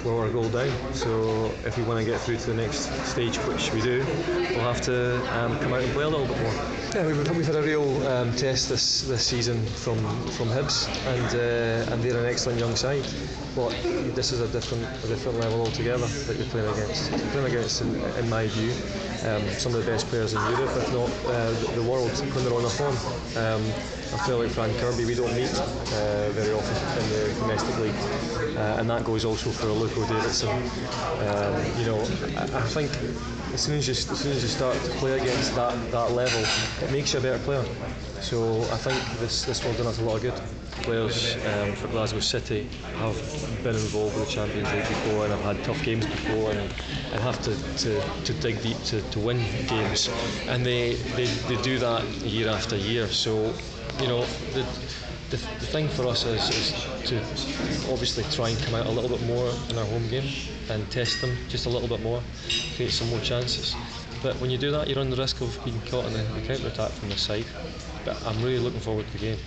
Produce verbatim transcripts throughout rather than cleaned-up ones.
lower our goal down. So if we want to get through to the next stage, which we do, we'll have to um, come out and play a little bit more. Yeah, we've, we've had a real um, test this this season from from Hibs, and uh, and they're an excellent young side. But this is a different a different level altogether that you're playing against. You're playing against, in, in my view, um, some of the best players in Europe, if not uh, the, the world, when they're on their form. Um, I feel like Fran Kirby, we don't meet uh, very often in the domestic league, uh, and that goes also for Luko Davidson. Um, you know, I, I think as soon as you as soon as you start to play against that, that level, it makes you a better player. So I think this this will do us a lot of good. Players um, for Glasgow City have been involved with the Champions League before and have had tough games before, and, and have to, to, to dig deep to, to win games, and they, they, they do that year after year. So you know, the, the the thing for us is, is to obviously try and come out a little bit more in our home game and test them just a little bit more, create some more chances. But when you do that, you run the risk of being caught in the, the counter-attack from the side. But I'm really looking forward to the game.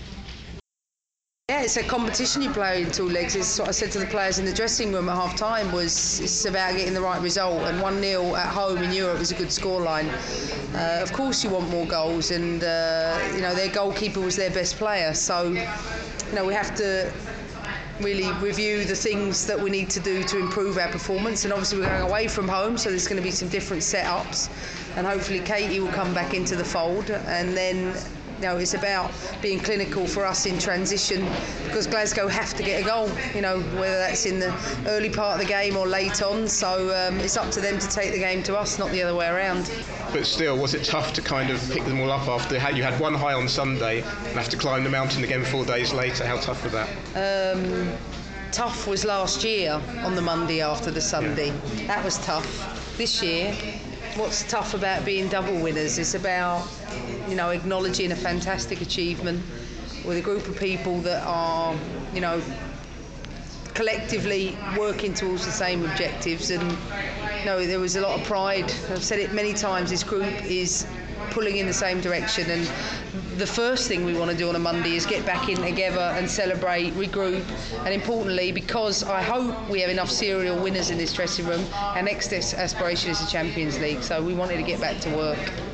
Yeah, it's a competition you play in two legs. It's what I said to the players in the dressing room at half time, was it's about getting the right result, and one nil at home in Europe is a good scoreline. Uh, of course you want more goals, and uh, you know, their goalkeeper was their best player, so you know, we have to really review the things that we need to do to improve our performance. And obviously we're going away from home, so there's going to be some different setups, and hopefully Katie will come back into the fold. And then you know, it's about being clinical for us in transition, because Glasgow have to get a goal, you know, whether that's in the early part of the game or late on. So um, it's up to them to take the game to us, not the other way around. But still, was it tough to kind of pick them all up after you had one high on Sunday and have to climb the mountain again four days later? How tough was that? Um, tough was last year on the Monday after the Sunday. Yeah. That was tough. This year, what's tough about being double winners is about, you know, acknowledging a fantastic achievement with a group of people that are, you know, collectively working towards the same objectives. And you know, there was a lot of pride. I've said it many times, this group is pulling in the same direction, and the first thing we want to do on a Monday is get back in together and celebrate, regroup, and importantly, because I hope we have enough serial winners in this dressing room, our next aspiration is the Champions League, so we wanted to get back to work.